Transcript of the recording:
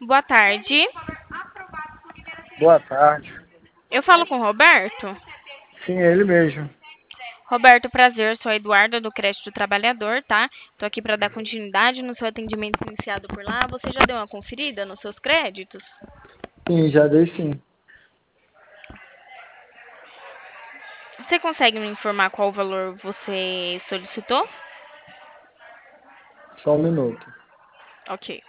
boa tarde. Boa tarde. Eu falo com o Roberto. Sim, é ele mesmo. Roberto, prazer. Sou a Eduarda do Crédito do Trabalhador, tá? Tô aqui para dar continuidade no seu atendimento iniciado por lá. Você já deu uma conferida nos seus créditos? Sim, já dei sim. Você consegue me informar qual valor você solicitou? Só um minuto. Ok.